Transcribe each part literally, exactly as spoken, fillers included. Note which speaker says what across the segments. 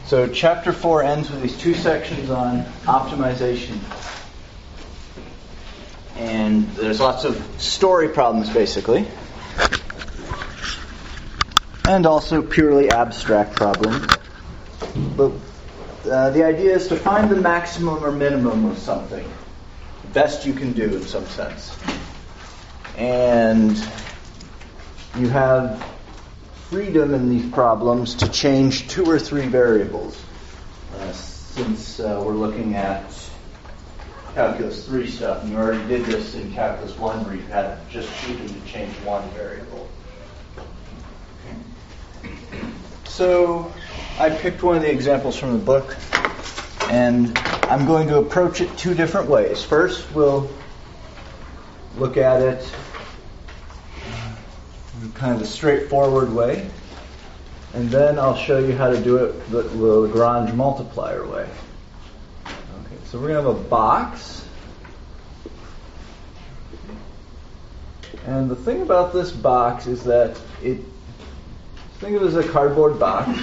Speaker 1: So chapter four ends with these two sections on optimization. And there's lots of story problems, basically. And also purely abstract problems. But uh, the idea is to find the maximum or minimum of something. The best you can do in some sense. And you have freedom in these problems to change two or three variables. Uh, since uh, we're looking at calculus three stuff, and you already did this in calculus one where you had just freedom to change one variable. So I picked one of the examples from the book, and I'm going to approach it two different ways. First, we'll look at it in kind of a straightforward way, and then I'll show you how to do it the, the Lagrange multiplier way. Okay, so we're going to have a box, and the thing about this box is that it, think of it as a cardboard box.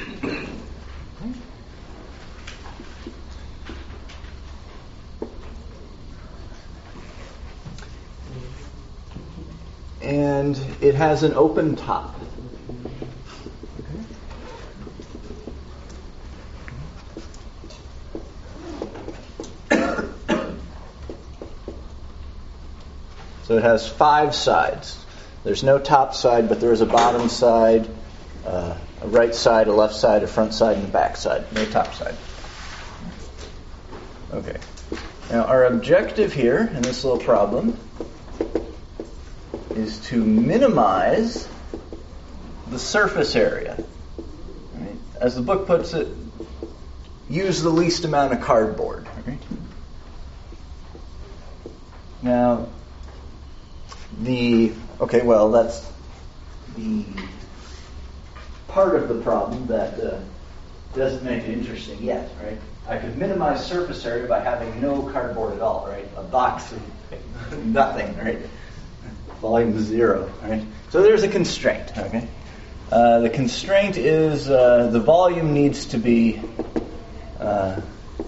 Speaker 1: And it has an open top. So it has five sides. There's no top side, but there is a bottom side, uh, a right side, a left side, a front side, and a back side. No top side. Okay. Now our objective here in this little problem is to minimize the surface area. Right? As the book puts it, use the least amount of cardboard. Right? Now, the okay, well, that's the part of the problem that uh, doesn't make it interesting yet, right? I could minimize surface area by having no cardboard at all, right? A box of nothing, right? Volume zero, right? So there's a constraint, okay? Uh, the constraint is uh, the volume needs to be, uh,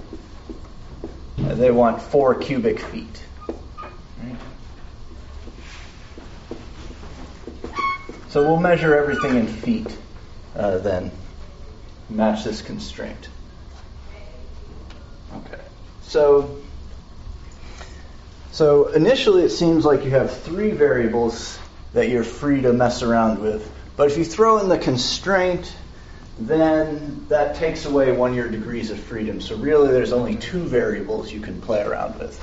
Speaker 1: they want four cubic feet. Right? So we'll measure everything in feet, uh, then match this constraint. Okay, so So initially it seems like you have three variables that you're free to mess around with. But if you throw in the constraint, then that takes away one of your degrees of freedom. So really there's only two variables you can play around with.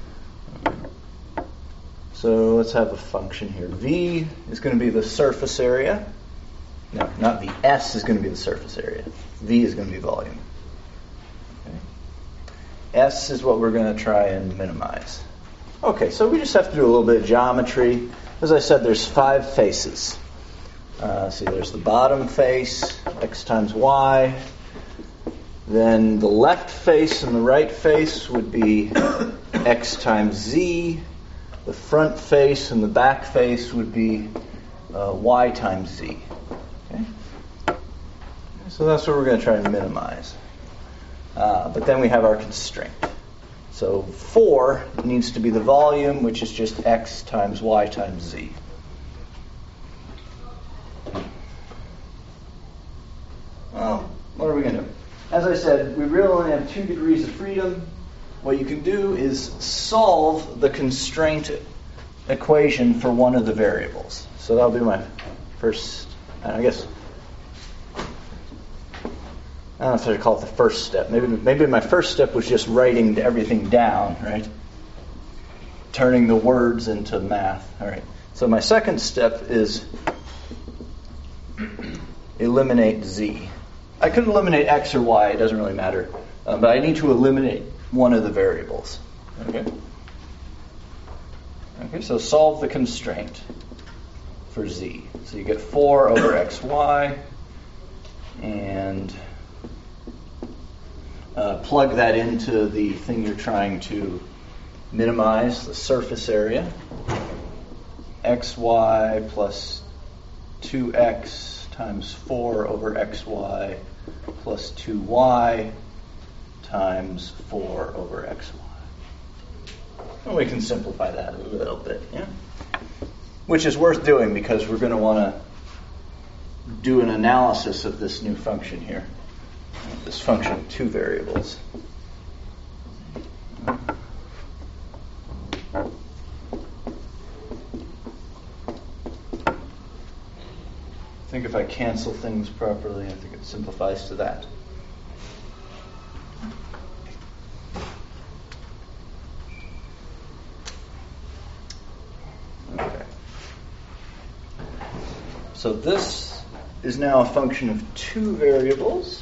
Speaker 1: So let's have a function here. V is going to be the surface area. No, not V. S is going to be the surface area. V is going to be volume. Okay. S is what we're going to try and minimize. Okay, so we just have to do a little bit of geometry. As I said, there's five faces. Uh, see, there's the bottom face, x times y. Then the left face and the right face would be x times z. The front face and the back face would be uh, y times z. Okay? So that's what we're going to try and minimize. Uh, but then we have our constraint. So four needs to be the volume, which is just x times y times z. Well, what are we going to do? As I said, we really only have two degrees of freedom. What you can do is solve the constraint equation for one of the variables. So that'll be my first, I guess, I don't know if I should call it the first step. Maybe maybe my first step was just writing everything down, right? Turning the words into math. All right. So my second step is eliminate z. I could eliminate x or y. It doesn't really matter. Uh, but I need to eliminate one of the variables. Okay? Okay, so solve the constraint for z. So you get four over xy, and uh, plug that into the thing you're trying to minimize, the surface area. Xy plus two x times four over xy plus two y times four over xy. And we can simplify that a little bit, yeah? Which is worth doing because we're going to want to do an analysis of this new function here, this function of two variables. I think if I cancel things properly, I think it simplifies to that. Okay. So this is now a function of two variables.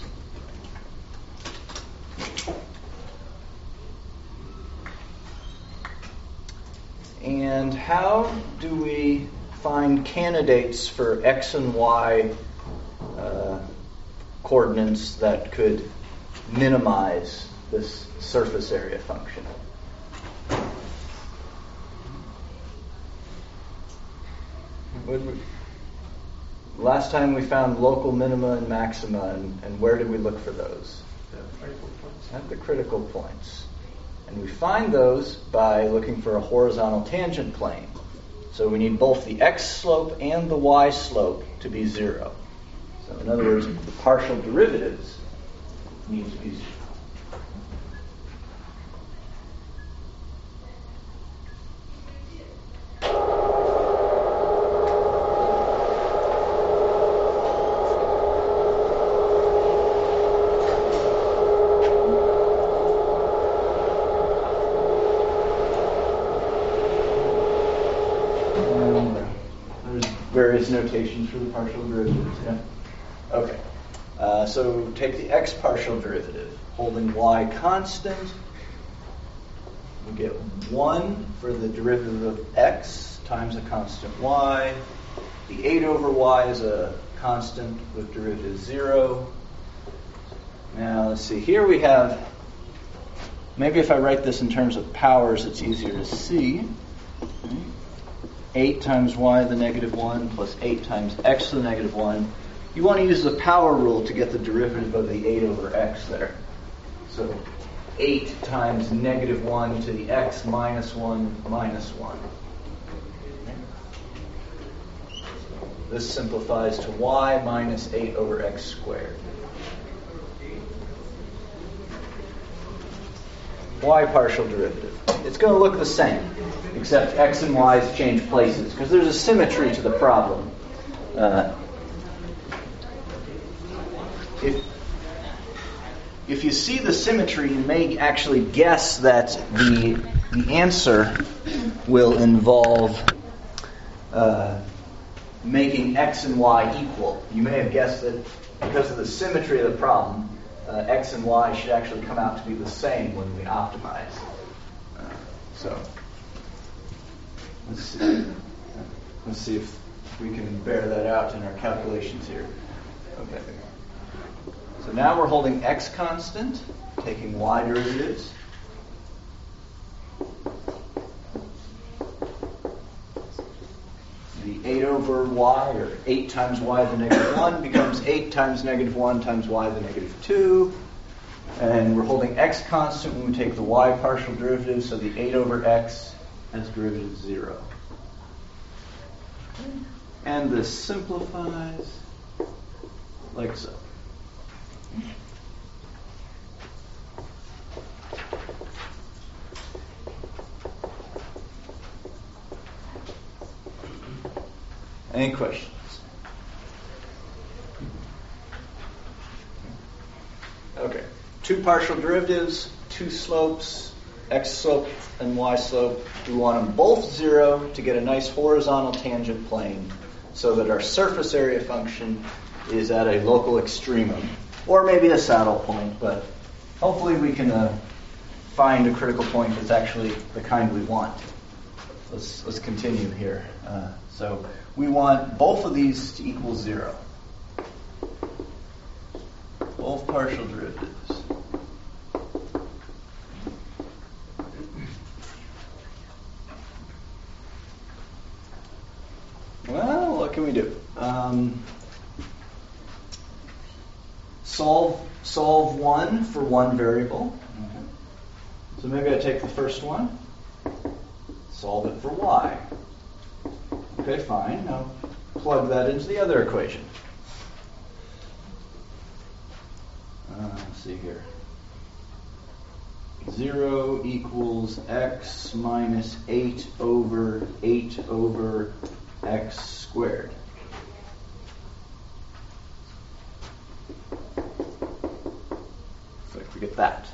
Speaker 1: And how do we find candidates for x and y uh, coordinates that could minimize this surface area function? When we, last time we found local minima and maxima, and, and where did we look for those? At the critical points. And we find those by looking for a horizontal tangent plane. So we need both the x slope and the y slope to be zero. So in other words, the partial derivatives need to be zero. Various notations for the partial derivatives. Yeah. Okay. Uh, so take the x partial derivative, holding y constant. We get one for the derivative of x times a constant y. The eight over y is a constant with derivative zero. Now let's see. Here we have. Maybe if I write this in terms of powers, it's easier to see. eight times y to the negative one plus eight times x to the negative one. You want to use the power rule to get the derivative of the eight over x there. So eight times negative one to the x minus one minus one. This simplifies to y minus eight over x squared. Y partial derivative. It's going to look the same, except x and y's change places, because there's a symmetry to the problem. Uh, if, if you see the symmetry, you may actually guess that the, the answer will involve uh, making x and y equal. You may have guessed that because of the symmetry of the problem, uh, x and y should actually come out to be the same when we optimize. Uh, so let's see. Let's see if we can bear that out in our calculations here. Okay. So now we're holding x constant, taking y derivatives. The eight over y, or eight times y to the negative one, becomes eight times negative one times y to the negative two. And we're holding x constant when we take the y partial derivative, so the eight over x has derivative zero. And this simplifies like so. Any questions? Okay. Two partial derivatives, two slopes, x slope and y slope. We want them both zero to get a nice horizontal tangent plane so that our surface area function is at a local extremum, or maybe a saddle point, but hopefully we can uh, find a critical point that's actually the kind we want. Let's, let's continue here. Uh, so we want both of these to equal zero. Both partial derivatives. Well, what can we do? Um, solve solve one for one variable. Okay. So maybe I take the first one, solve it for y. Okay, fine. Now plug that into the other equation. Uh, let's see here. zero equals x minus eight over eight over x squared. So we get that.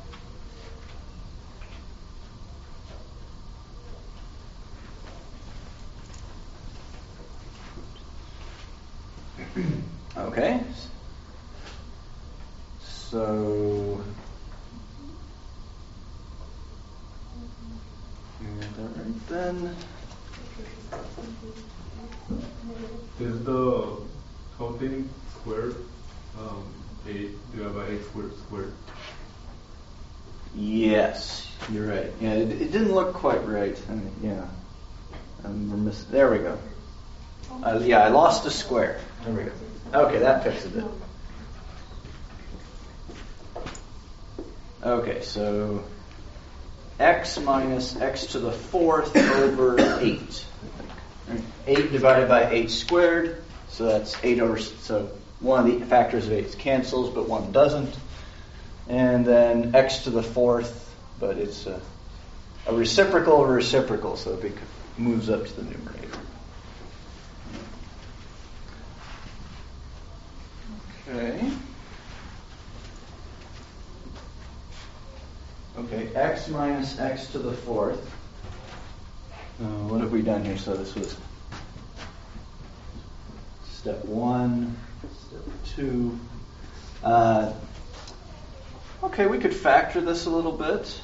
Speaker 1: Okay. So right then.
Speaker 2: Is the whole thing squared? Um, eight divided by eight squared squared.
Speaker 1: Yes, you're right. Yeah, it, it didn't look quite right. I mean, yeah, um, we're miss- there we go. Uh, yeah, I lost a square. There we go. Okay, that fixes it. Okay, so x minus x to the fourth over eight. eight divided by eight squared, so that's eight over, so one of the factors of eight cancels, but one doesn't. And then x to the fourth, but it's a, a reciprocal of a reciprocal, so it moves up to the numerator. Okay. Okay, x minus x to the fourth. Uh, what have we done here? So this was step one, step two. Uh, okay, we could factor this a little bit.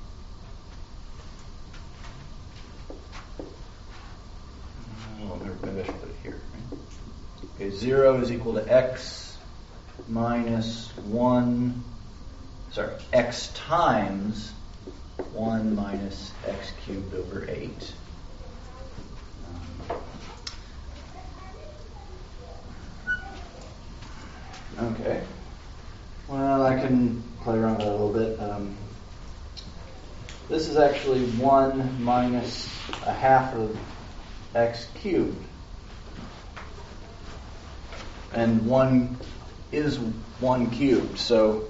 Speaker 1: Oh, maybe I should put it here. Okay, zero is equal to x minus one. Sorry, x times one minus x cubed over eight. Um, okay. Well, I can play around with that a little bit. Um, this is actually one minus a half of x cubed. And one is one cubed, so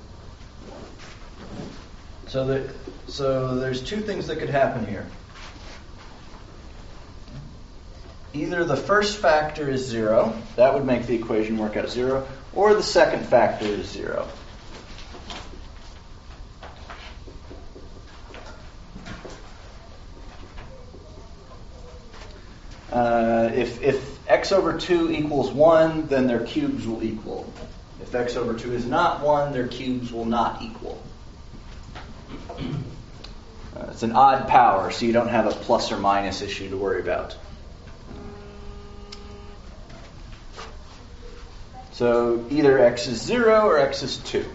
Speaker 1: So, the, so there's two things that could happen here. Either the first factor is zero, that would make the equation work out zero, or the second factor is zero. Uh, if, if x over two equals one, then their cubes will equal. If x over two is not one, their cubes will not equal. Uh, it's an odd power, so you don't have a plus or minus issue to worry about. So either x is zero or x is two.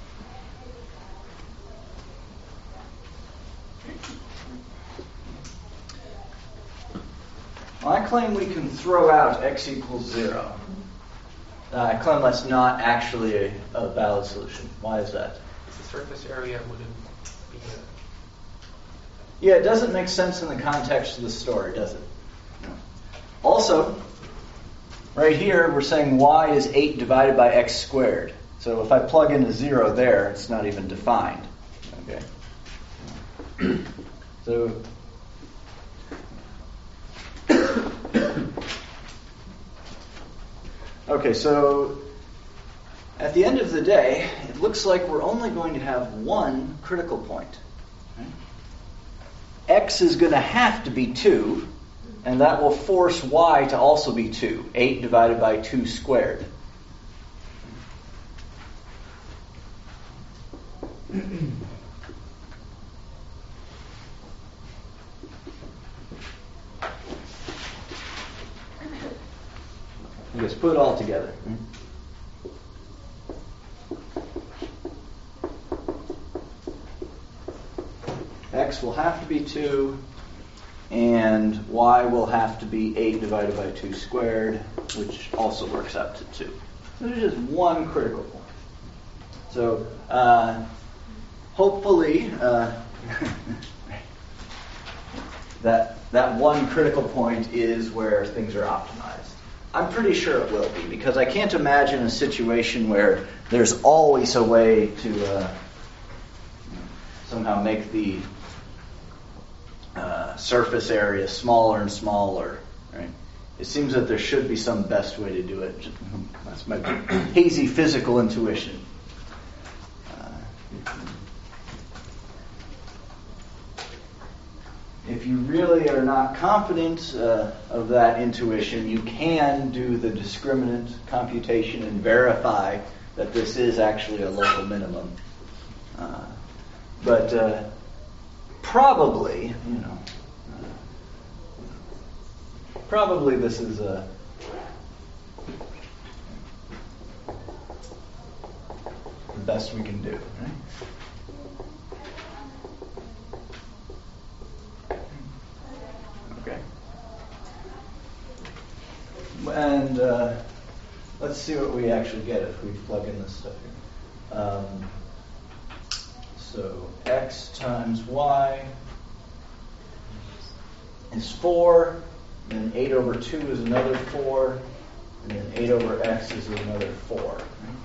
Speaker 1: Well, I claim we can throw out x equals zero. Uh, I claim that's not actually a, a valid solution. Why is that?
Speaker 3: The surface area wouldn't be a...
Speaker 1: Yeah, it doesn't make sense in the context of the story, does it? No. Also, right here, we're saying y is eight divided by x squared. So if I plug in a zero there, it's not even defined. Okay. So, okay, so at the end of the day, it looks like we're only going to have one critical point. Right? X is going to have to be two, and that will force y to also be two. eight divided by two squared. Just put it all together. X will have to be two, and y will have to be eight divided by two squared, which also works out to two. So there's just one critical point. So uh, hopefully uh, that that one critical point is where things are optimized. I'm pretty sure it will be, because I can't imagine a situation where there's always a way to uh, somehow make the uh, surface area smaller and smaller. Right? It seems that there should be some best way to do it. That's my hazy physical intuition. Uh, if you really are not confident uh, of that intuition, you can do the discriminant computation and verify that this is actually a local minimum. Uh, but uh, probably, you know, Probably this is a the best we can do, right? Okay. And uh, let's see what we actually get if we plug in this stuff here. Um, so x times y is four. Then eight over two is another four, and then eight over x is another four.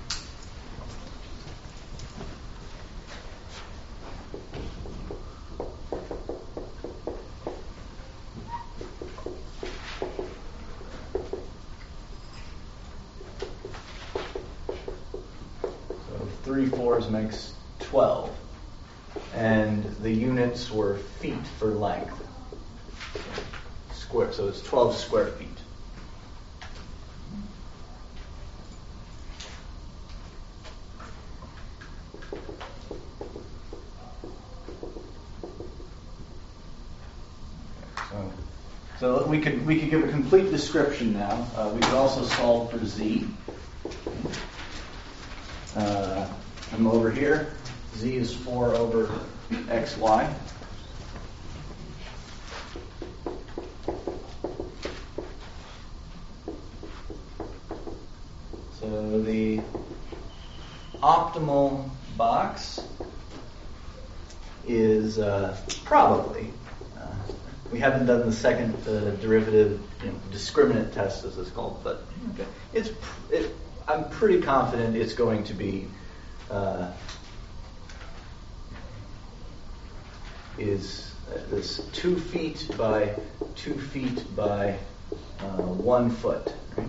Speaker 1: So three fours makes twelve, and the units were feet for length. Square, so it's twelve square feet. So, so we could we could give a complete description now. Uh, we could also solve for z. Uh, I'm over here. Z is four over xy. So the optimal box is uh, probably, uh, we haven't done the second uh, derivative, you know, discriminant test as it's called, but okay. it's it, I'm pretty confident it's going to be uh, is uh, this two feet by two feet by uh, one foot, right?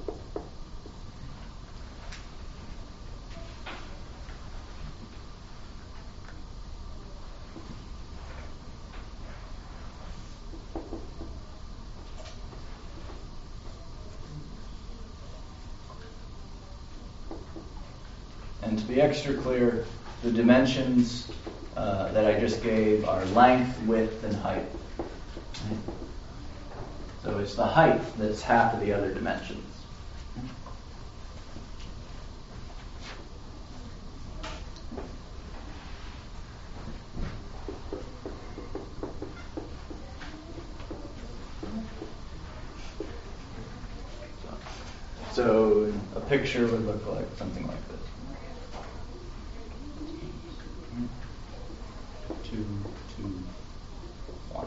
Speaker 1: And to be extra clear, the dimensions uh, that I just gave are length, width, and height. So it's the height that's half of the other dimensions. So a picture would look like something like this. Two, two, one.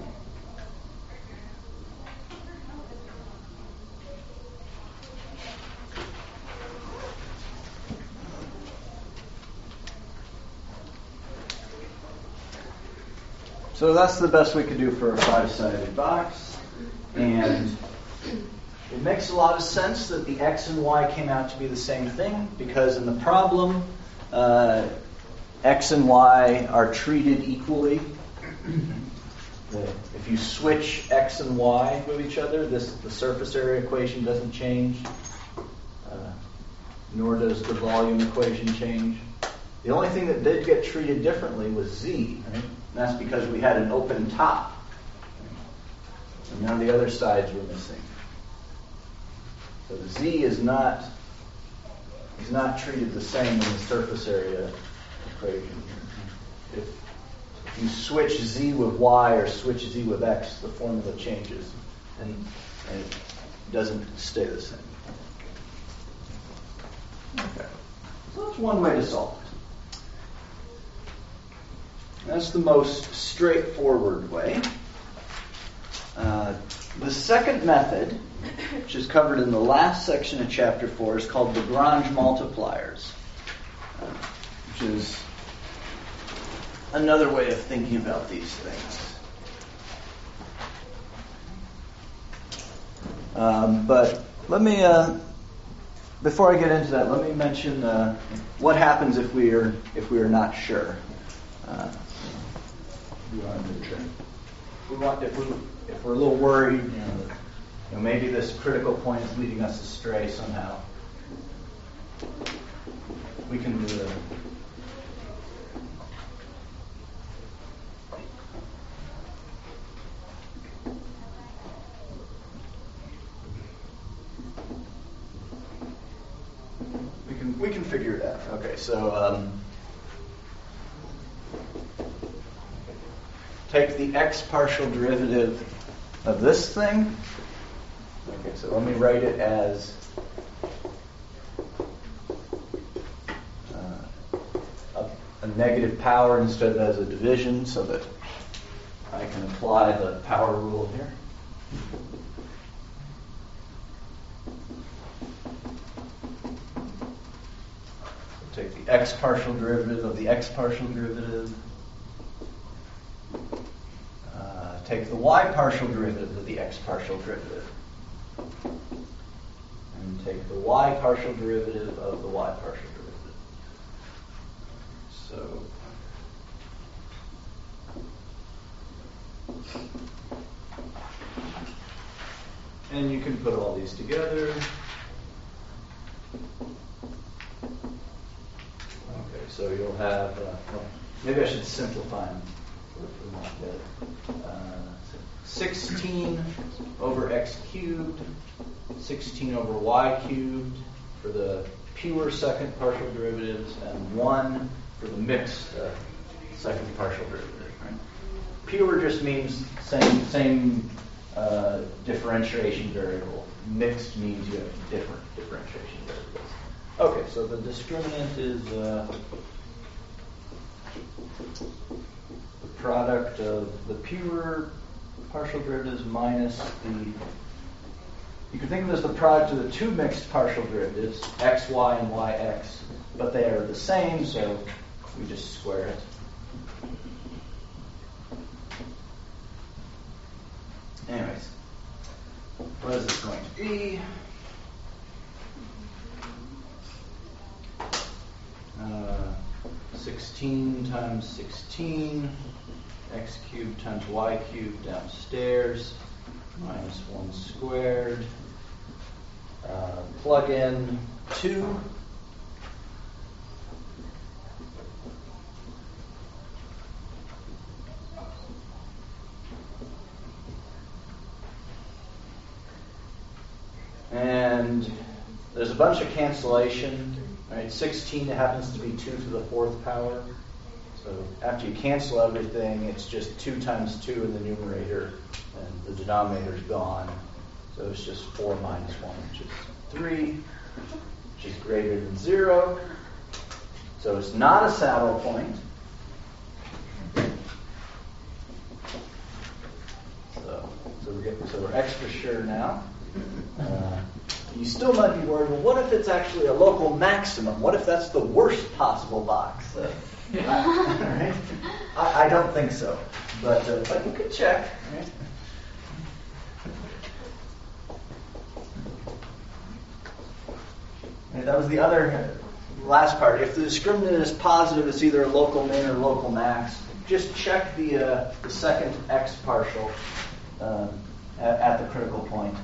Speaker 1: So that's the best we could do for a five-sided box. And it makes a lot of sense that the x and y came out to be the same thing, because in the problem, uh, x and y are treated equally. The, if you switch x and y with each other, this the surface area equation doesn't change, uh, nor does the volume equation change. The only thing that did get treated differently was z, right? And that's because we had an open top. And none of the other sides were missing. So the z is not is not treated the same in the surface area equation. If, if you switch z with y or switch z with x, the formula changes, and, and it doesn't stay the same. Okay, so that's one way to solve it. That's the most straightforward way. Uh, the second method, which is covered in the last section of chapter four, is called Lagrange multipliers, uh, which is another way of thinking about these things. Um, but let me, uh, before I get into that, let me mention uh, what happens if we are if we are not sure. Uh, we want to check. We want if we if we're a little worried, you know, that, you know, maybe this critical point is leading us astray somehow. We can do it. We can we can figure it out. Okay, so um, take the x partial derivative of this thing. Okay, so let me write it as uh, a, a negative power instead of as a division, so that I can apply the power rule here. Take the x partial derivative of the x partial derivative. Uh, take the y partial derivative of the x partial derivative. And take the y partial derivative of the y partial derivative. So, and you can put all these together. Okay, so you'll have, uh, well, maybe I should simplify them for, for not better. Uh, so sixteen over x cubed, sixteen over y cubed for the pure second partial derivatives, and one for the mixed uh, second partial derivative. Right? Pure just means same same uh, differentiation variable. Mixed means you have different differentiation variables. Okay, so the discriminant is uh, the product of the pure partial derivatives minus the, you can think of it as the product of the two mixed partial derivatives, xy and yx, but they are the same, so we just square it. Anyways, what is this going to be? Uh, sixteen times sixteen, x cubed times y cubed downstairs, minus one squared. Uh, plug in two. And there's a bunch of cancellation. Right, sixteen happens to be two to the fourth power. So after you cancel everything, it's just two times two in the numerator, and the denominator's gone. So it's just four minus one, which is three, which is greater than zero. So it's not a saddle point. So, so, we're, getting, so we're extra sure now. Uh, You still might be worried, well, what if it's actually a local maximum? What if that's the worst possible box? Uh, right? I, I don't think so. But, uh, but you could check. Right? Right, that was the other last part. If the discriminant is positive, it's either a local min or local max. Just check the, uh, the second x partial uh, at, at the critical point.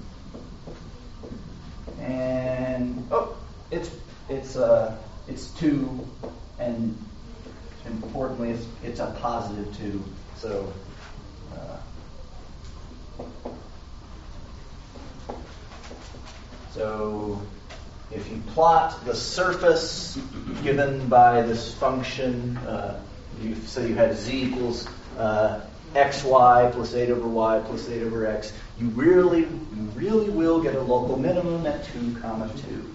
Speaker 1: And oh, it's it's uh it's two, and importantly, it's it's a positive two. So uh, so if you plot the surface given by this function, uh, you, so you had z equals uh, xy plus eight over y plus eight over x. You really, you really will get a local minimum at two comma two.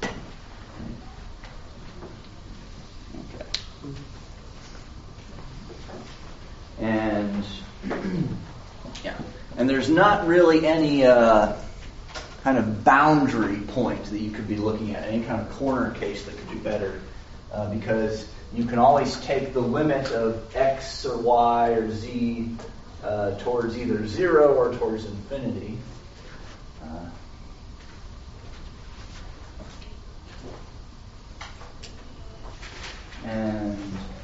Speaker 1: Okay. And there's not really any uh, kind of boundary point that you could be looking at, any kind of corner case that could do better, uh, because you can always take the limit of x or y or z uh, towards either zero or towards infinity. Uh, and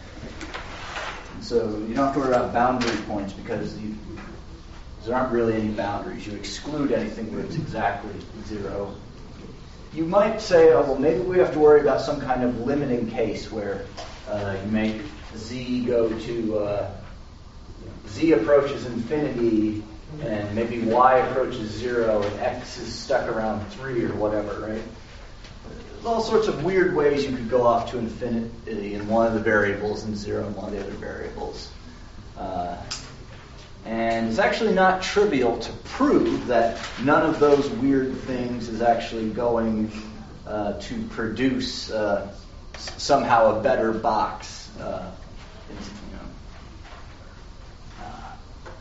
Speaker 1: so you don't have to worry about boundary points because you, there aren't really any boundaries. You exclude anything where it's exactly zero. You might say, oh, well, maybe we have to worry about some kind of limiting case where uh, you make z go to, uh, z approaches infinity, and maybe y approaches zero, and x is stuck around three or whatever, right? There's all sorts of weird ways you could go off to infinity in one of the variables and zero in one of the other variables. Uh, and it's actually not trivial to prove that none of those weird things is actually going uh, to produce uh, s- somehow a better box. Uh, it's, you know. uh,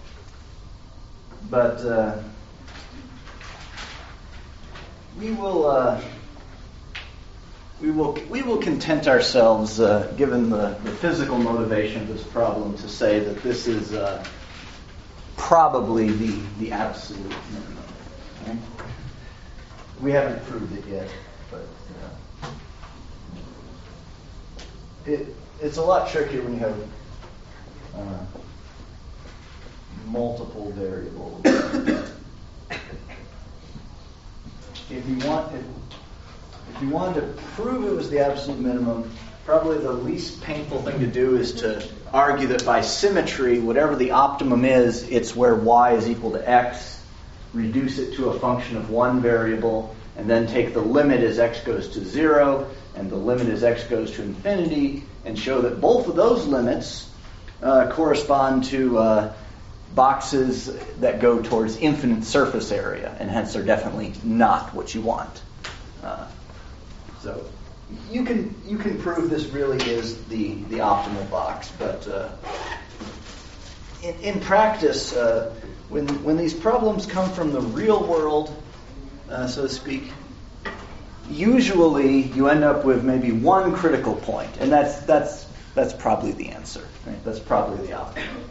Speaker 1: but uh, we will uh, we will we will content ourselves, uh, given the, the physical motivation of this problem, to say that this is uh, probably the the absolute minimum. Right? We haven't proved it yet, but uh, it it's a lot trickier when you have uh, multiple variables. If you want if, if you wanted to prove it was the absolute minimum, probably the least painful thing to do is to argue that by symmetry, whatever the optimum is, it's where y is equal to x, reduce it to a function of one variable, and then take the limit as x goes to zero, and the limit as x goes to infinity, and show that both of those limits uh, correspond to uh, boxes that go towards infinite surface area, and hence are definitely not what you want. Uh, so you can you can prove this really is the, the optimal box, but uh, in, in practice, uh, when when these problems come from the real world, uh, so to speak, usually you end up with maybe one critical point, and that's that's that's probably the answer. Right? That's probably the optimum.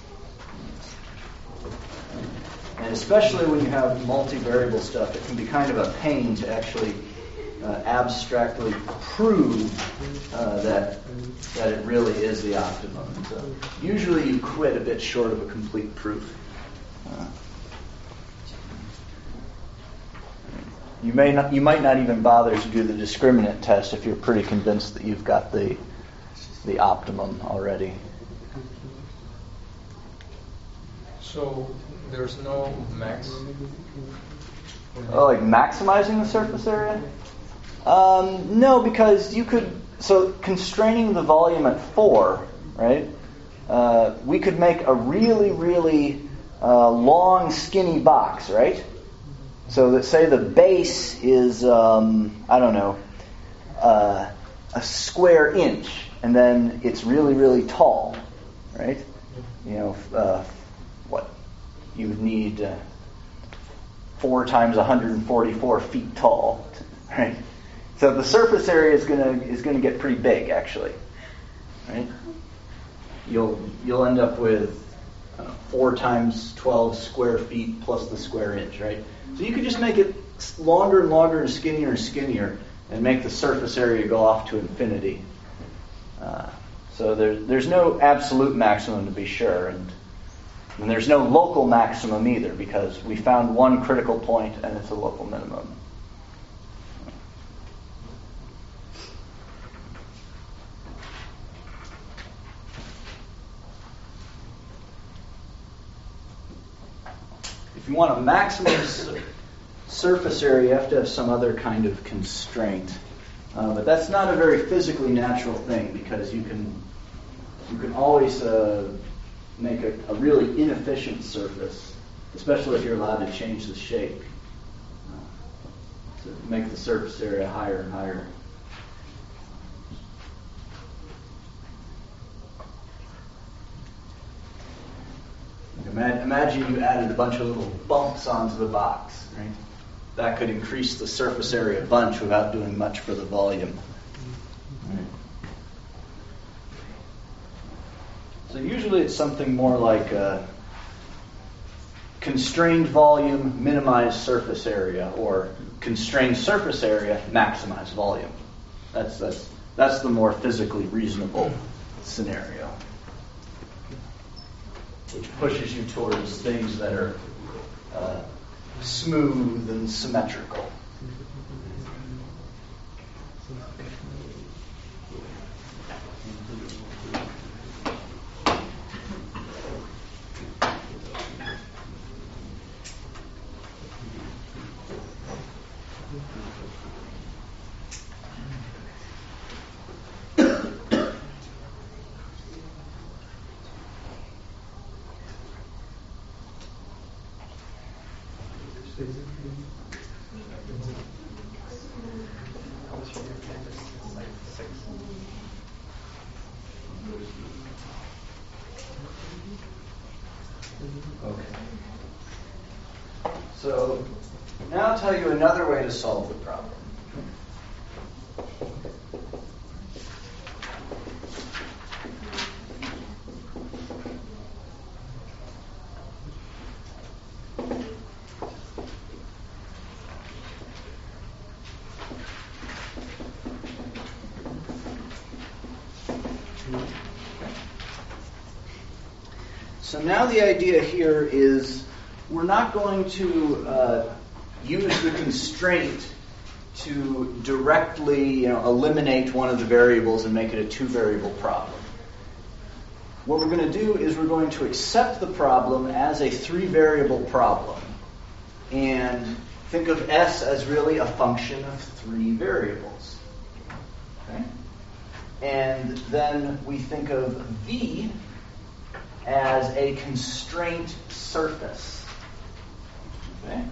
Speaker 1: And especially when you have multivariable stuff, it can be kind of a pain to actually uh, abstractly prove uh, that that it really is the optimum. So usually you quit a bit short of a complete proof. Uh, you may not, you might not even bother to do the discriminant test if you're pretty convinced that you've got the the optimum already.
Speaker 4: So there's no max?
Speaker 1: Oh, like maximizing the surface area? Um, no, because you could, so constraining the volume at four, right? Uh, we could make a really, really uh, long, skinny box, right? So that, say the base is, um, I don't know, uh, a square inch, and then it's really, really tall, right? You know, uh, what? You would need uh, four times one hundred forty-four feet tall, right? So the surface area is gonna is gonna get pretty big, actually, right? You'll you'll end up with uh, four times twelve square feet plus the square inch, right? So you could just make it longer and longer and skinnier and skinnier, and make the surface area go off to infinity. Uh, so there's there's no absolute maximum, to be sure, and. And there's no local maximum either, because we found one critical point and it's a local minimum. If you want a maximum su- surface area, you have to have some other kind of constraint. Uh, but that's not a very physically natural thing, because you can you can always uh, make a, a really inefficient surface, especially if you're allowed to change the shape. Uh, to make the surface area higher and higher. Imagine, imagine you added a bunch of little bumps onto the box, right? That could increase the surface area a bunch without doing much for the volume. Right. So usually it's something more like uh, constrained volume, minimize surface area, or constrained surface area, maximize volume. That's that's that's the more physically reasonable scenario, which pushes you towards things that are uh, smooth and symmetrical. Okay. So now I'll tell you another way to solve the problem. So now the idea here is we're not going to uh, use the constraint to directly, you know, eliminate one of the variables and make it a two-variable problem. What we're going to do is we're going to accept the problem as a three-variable problem and think of S as really a function of three variables. Okay? And then we think of V as a constraint surface. Okay?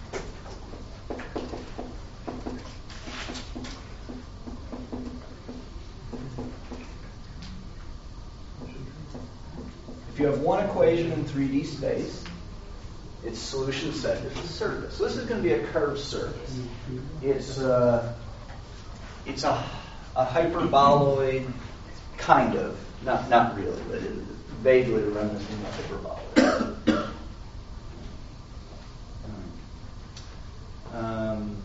Speaker 1: If you have one equation in three D space, its solution set is a surface. So this is going to be a curved surface. It's uh, it's a, a hyperboloid, kind of, not not really, but it, vaguely reminiscent of hyperboloid. um,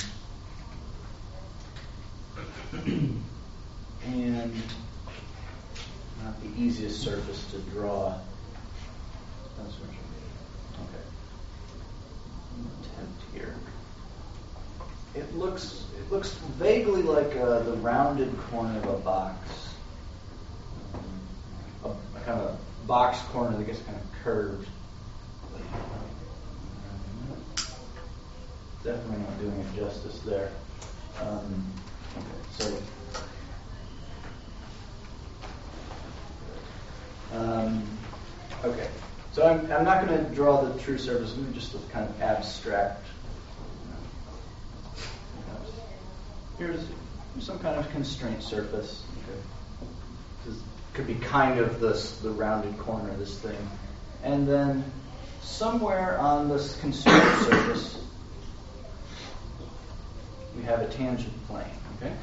Speaker 1: and not the easiest surface to draw. That's what okay. Attempt here. It looks it looks vaguely like uh, the rounded corner of a box, um, a, a kind of box corner that gets kind of curved. Definitely not doing it justice there. Um, okay, so. Um, okay, so I'm, I'm not going to draw the true surface. I'm going to just kind of abstract. Here's some kind of constraint surface. Okay. This could be kind of this the rounded corner of this thing, and then somewhere on this constraint surface we have a tangent plane. Okay.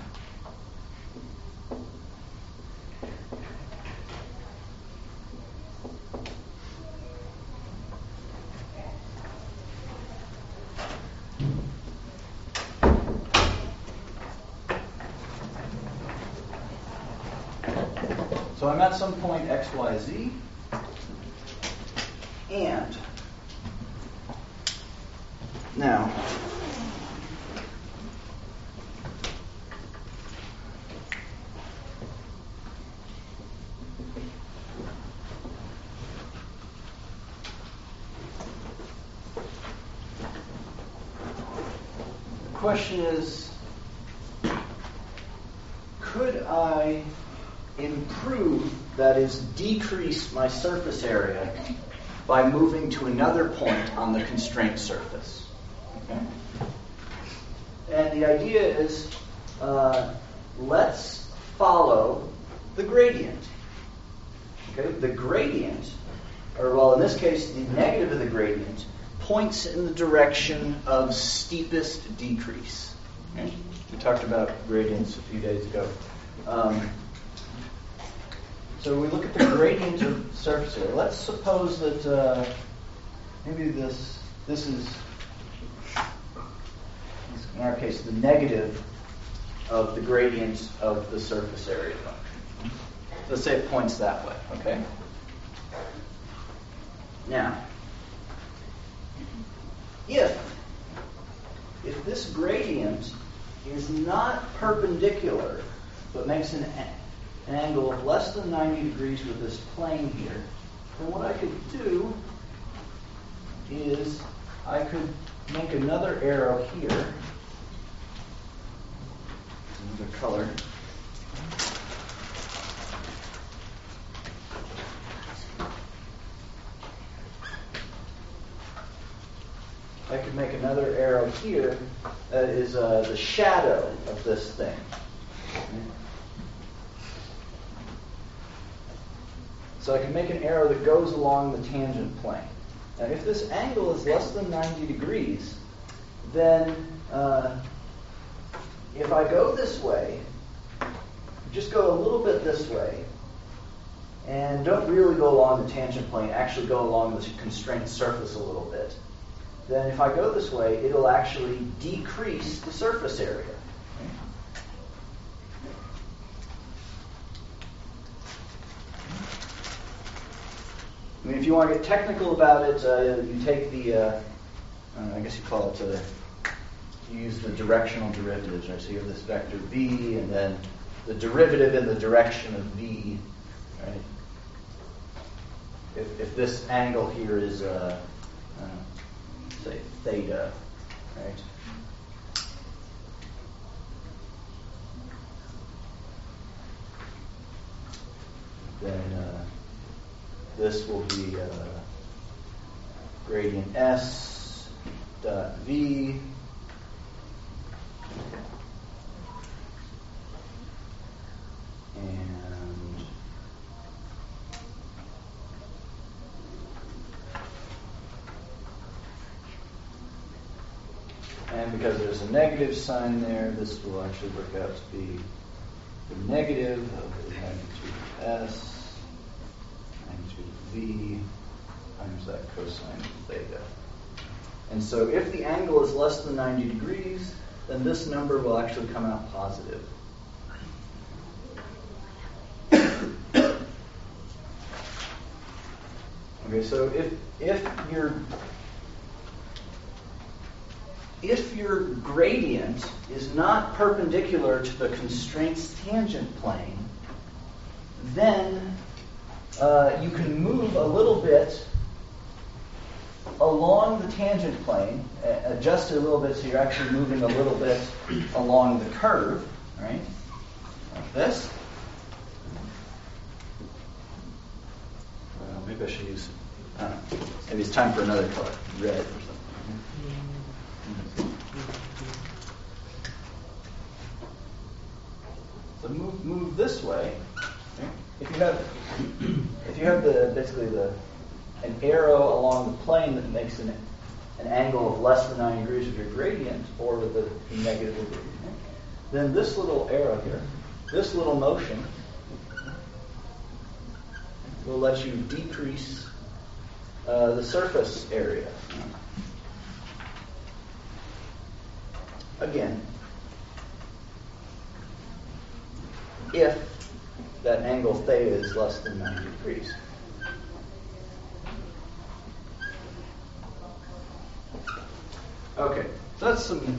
Speaker 1: So I'm at some point x, y, z, and now the question is, could I improve, that is, decrease my surface area by moving to another point on the constraint surface? Okay? And the idea is, uh, let's follow the gradient. Okay? The gradient or well, in this case, the negative of the gradient points in the direction of steepest decrease. Okay? We talked about gradients a few days ago. Um, so we look at the gradient of surface area. Let's suppose that uh, maybe this this is, in our case, the negative of the gradient of the surface area function. Let's say it points that way, okay? Now, if, if this gradient is not perpendicular, but makes an, an angle of less than ninety degrees with this plane here, then what I could do is I could make another arrow here, another color, I could make another arrow here that is uh, the shadow of this thing. So I can make an arrow that goes along the tangent plane. Now, if this angle is less than ninety degrees, then uh, if I go this way, just go a little bit this way, and don't really go along the tangent plane, actually go along the constrained surface a little bit, then if I go this way, it'll actually decrease the surface area. I mean, if you want to get technical about it, uh, you take the, uh, uh, I guess you call it, uh, you use the directional derivatives, right? So you have this vector v, and then the derivative in the direction of v, right? If, if this angle here is, uh, uh, say, theta, right? Then uh, this will be uh, gradient s dot v and and because there's a negative sign there, this will actually work out to be the negative of the magnitude of s v times that cosine of theta. And so if the angle is less than ninety degrees, then this number will actually come out positive. Okay, so if if your if your gradient is not perpendicular to the constraint's tangent plane, then Uh, you can move a little bit along the tangent plane, uh, adjust it a little bit so you're actually moving a little bit along the curve, right? Like this. Well, maybe I should use, I don't know, maybe it's time for another color, red or something. So move, move this way. Okay? If you have, if you have the basically the an arrow along the plane that makes an an angle of less than ninety degrees with your gradient, or with the negative degree, then this little arrow here, this little motion, will let you decrease uh, the surface area. Again, if that angle theta is less than ninety degrees. Okay, so that's some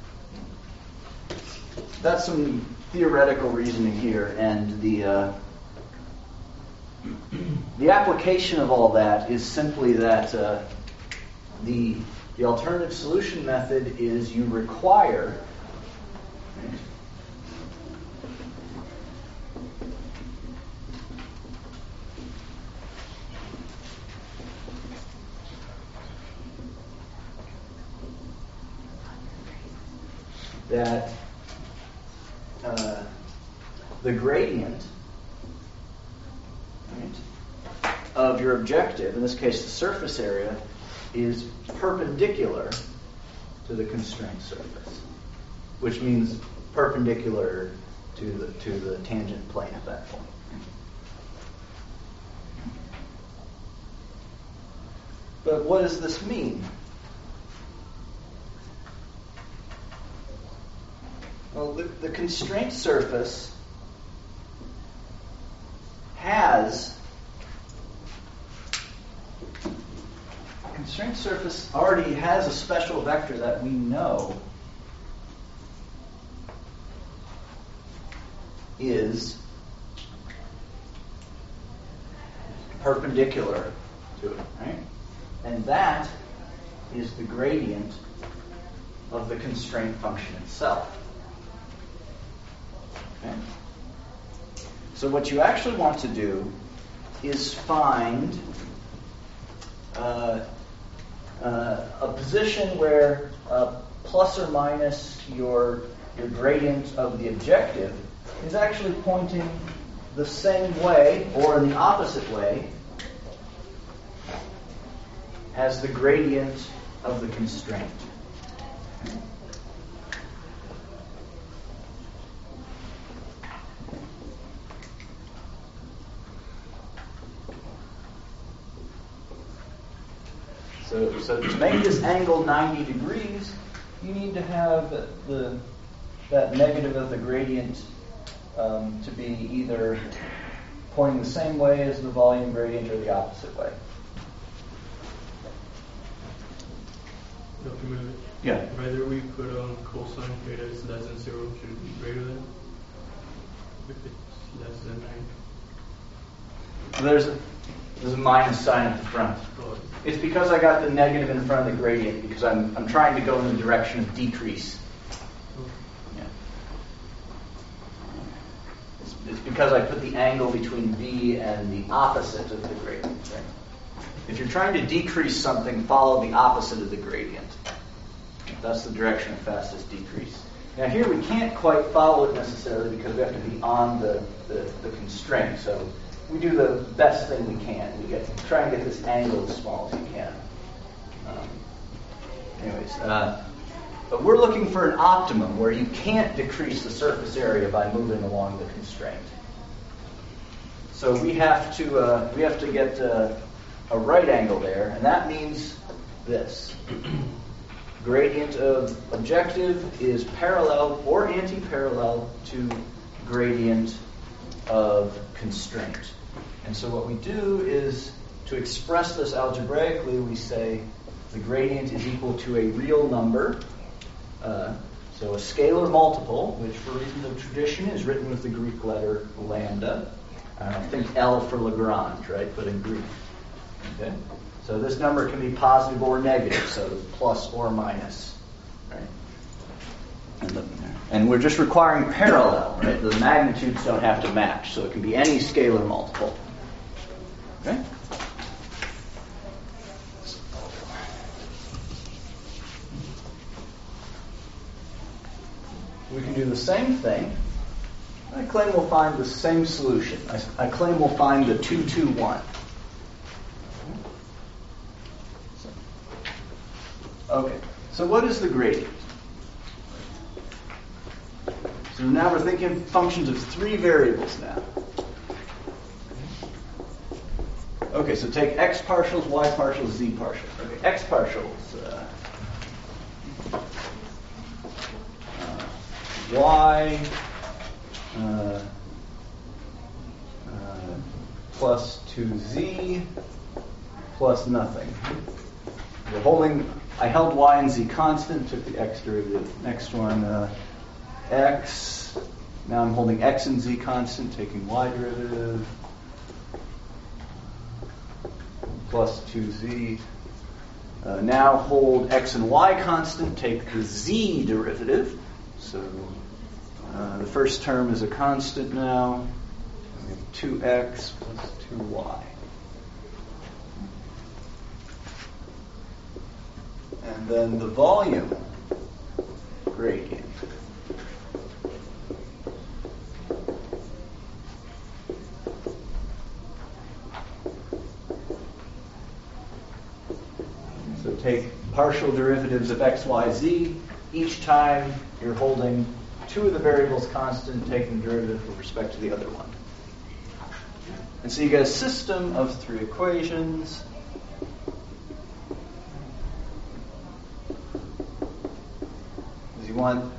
Speaker 1: that's some theoretical reasoning here, and the uh, the application of all that is simply that uh, the the alternative solution method is you require. Right, that uh, the gradient, right, of your objective, in this case the surface area, is perpendicular to the constraint surface, which means perpendicular to the to the tangent plane at that point. But what does this mean? Well, the, the constraint surface has the constraint surface already has a special vector that we know is perpendicular to it, right? And that is the gradient of the constraint function itself. Okay? So what you actually want to do is find uh, uh, a position where uh, plus or minus your, your gradient of the objective is actually pointing the same way or in the opposite way as the gradient of the constraint. So, so to make this angle ninety degrees, you need to have the that negative of the gradient um, to be either pointing the same way as the volume gradient or the opposite way.
Speaker 2: Doctor Miller,
Speaker 1: Yeah.
Speaker 2: Whether we put on cosine theta is less than zero, should it be greater than? If it's less than nine.
Speaker 1: So there's a, there's a minus sign at the front.
Speaker 2: Oh,
Speaker 1: It's because I got the negative in front of the gradient because I'm I'm trying to go in the direction of decrease. Yeah. It's, it's because I put the angle between V and the opposite of the gradient. Right? If you're trying to decrease something, follow the opposite of the gradient. That's the direction of fastest decrease. Now here we can't quite follow it necessarily because we have to be on the, the, the constraint. So we do the best thing we can. We get try and get this angle as small as you can. Um, anyways, uh, but we're looking for an optimum where you can't decrease the surface area by moving along the constraint. So we have to uh, we have to get uh, a right angle there, and that means this. Gradient of objective is parallel or anti-parallel to gradient of constraint. And so what we do is, to express this algebraically, we say the gradient is equal to a real number, uh, so a scalar multiple, which for reasons of tradition is written with the Greek letter lambda. I don't think L for Lagrange, right, but in Greek. Okay? So this number can be positive or negative, so plus or minus, right? And, the, and we're just requiring parallel, right? The magnitudes don't have to match, so it can be any scalar multiple. Okay? We can do the same thing. I claim we'll find the same solution. I, I claim we'll find the two two one. Okay, so what is the gradient? So now we're thinking functions of three variables now. Okay, so take x partials, y partials, z partials. Okay, x partials. Uh, uh, y uh, uh, plus two z plus nothing. We're holding. I held y and z constant, took the x derivative. Next one, uh, x. Now I'm holding x and z constant, taking y derivative. Plus two z. Uh, now hold x and y constant, take the z derivative. So uh, the first term is a constant now. We have two x plus two y. And then the volume gradient. take partial derivatives of x, y, z. Each time you're holding two of the variables constant, taking the derivative with respect to the other one. And so you get a system of three equations. Because you want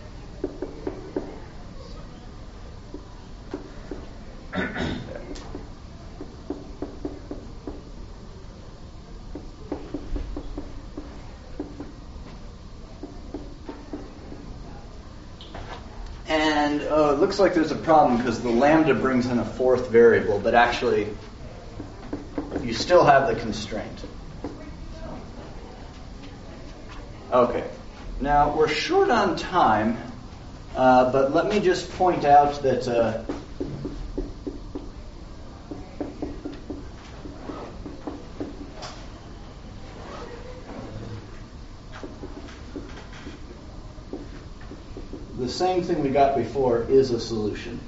Speaker 1: And uh, it looks like there's a problem because the lambda brings in a fourth variable, but actually you still have the constraint. Okay, now we're short on time, uh, but let me just point out that uh, the same thing we got before is a solution.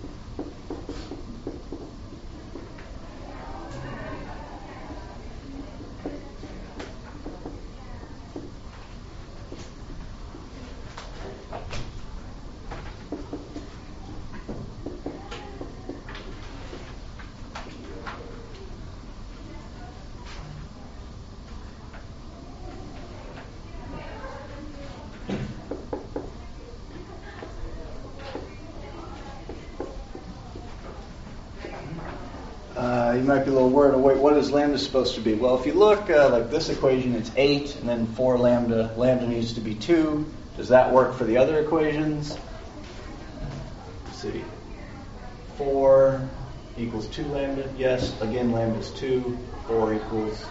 Speaker 1: Uh, you might be a little worried, wait, what is lambda supposed to be? Well, if you look uh, like this equation, it's eight, and then four lambda. Lambda needs to be two. Does that work for the other equations? Let's see. four equals two lambda. Yes, again, lambda is two. four equals...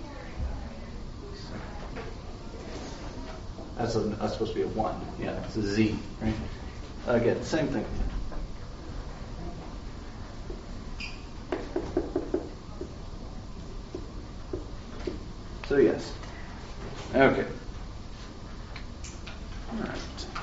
Speaker 1: That's, a, that's supposed to be a one. Yeah, it's a z, right? Again, same thing. So yes. Okay. All right.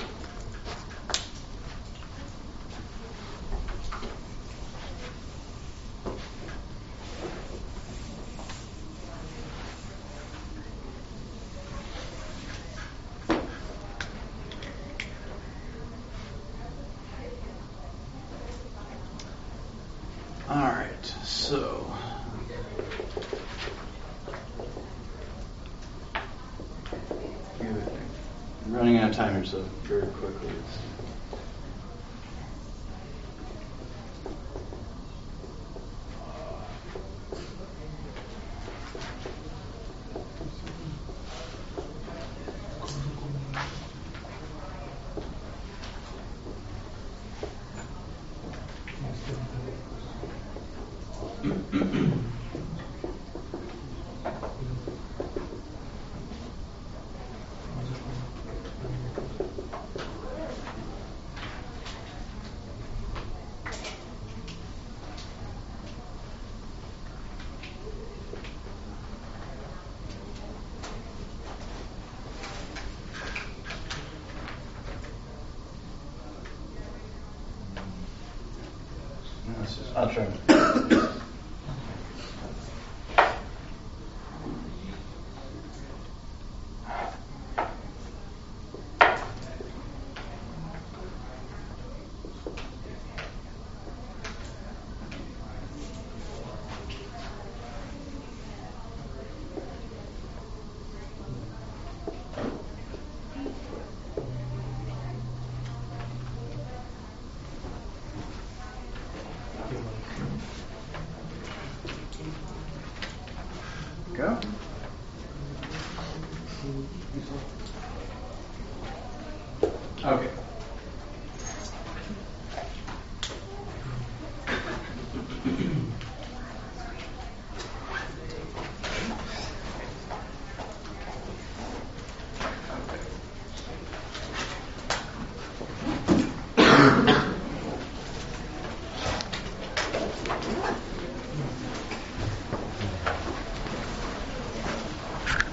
Speaker 1: All right. So. I'm running out of time here, so very quickly. I'll try. Go. Okay.